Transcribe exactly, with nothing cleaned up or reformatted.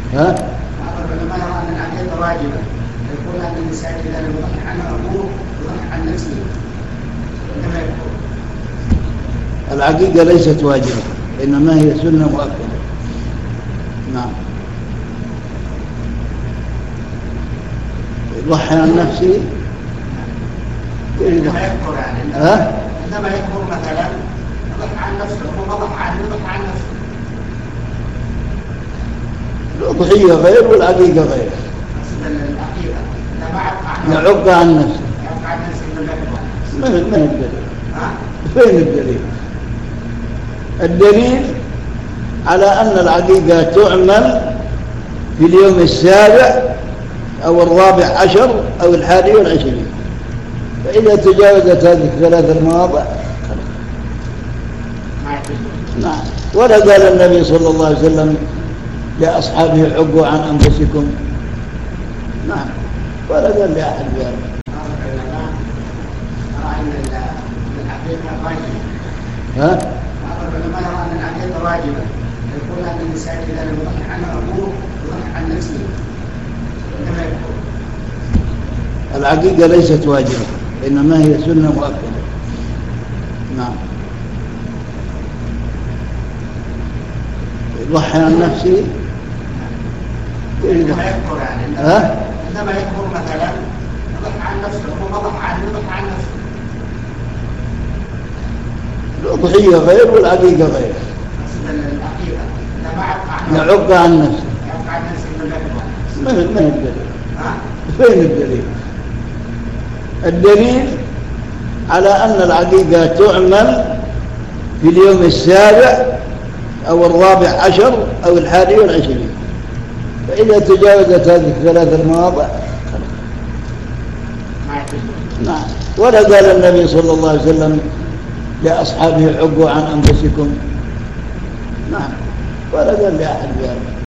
ها؟ بعض العلماء يرى أن العقيقة واجبة، يقول أن الإنسان إذا لم يضحي عن أبوه يضحي عن نفسه كما يقول. العقيقة ليست واجبة، إنما هي سنة مؤكدة. نعم. يضحي عن نفسه عندما يكبر يعني ها؟ عندما يكبر مثلا يضحي عن نفسه، هو ضحى عن يضحي عن نفسه. الأضحية غير والعقيقة غير. العقيقة يعق عن نفسه. يعق عن نفسه ما ما الدليل؟ ها؟ فين الدليل؟ الدليل على أن العقيقة تعمل في اليوم السابع أو الرابع عشر أو الحادي والعشرين، فإذا تجاوزت هذه الثلاث المواضع نعم. ولا قال النبي صلى الله عليه وسلم لأصحابه عقوا عن أنفسكم، نعم، ولا قال لأحد ذلك. ها؟ بعض العلماء يرى أن العقيقة واجبة، يقول أن الإنسان إذا لم يضحي عن أبوه يضحي عن نفسه كما يقول. العقيقة ليست واجبة، إنما هي سنة مؤكدة. نعم. يضحي عن نفسه عندما يكبر يعني ها؟ عندما يكبر مثلا يضحي عن نفسه، هو ضحى عن يضحي عن نفسه. الأضحية غير والعقيقة غير. العقيقة يعق عن نفسه. يعق عن نفسه ما ما الدليل؟ ها؟ فين الدليل؟ الدليل على أن العقيقة تعمل في اليوم السابع أو الرابع عشر أو الحادي والعشرين، فإذا تجاوزت هذه الثلاث المواضع نعم. ولا قال النبي صلى الله عليه وسلم لأصحابه عقوا عن أنفسكم، نعم، ولا قال لأحد ذلك.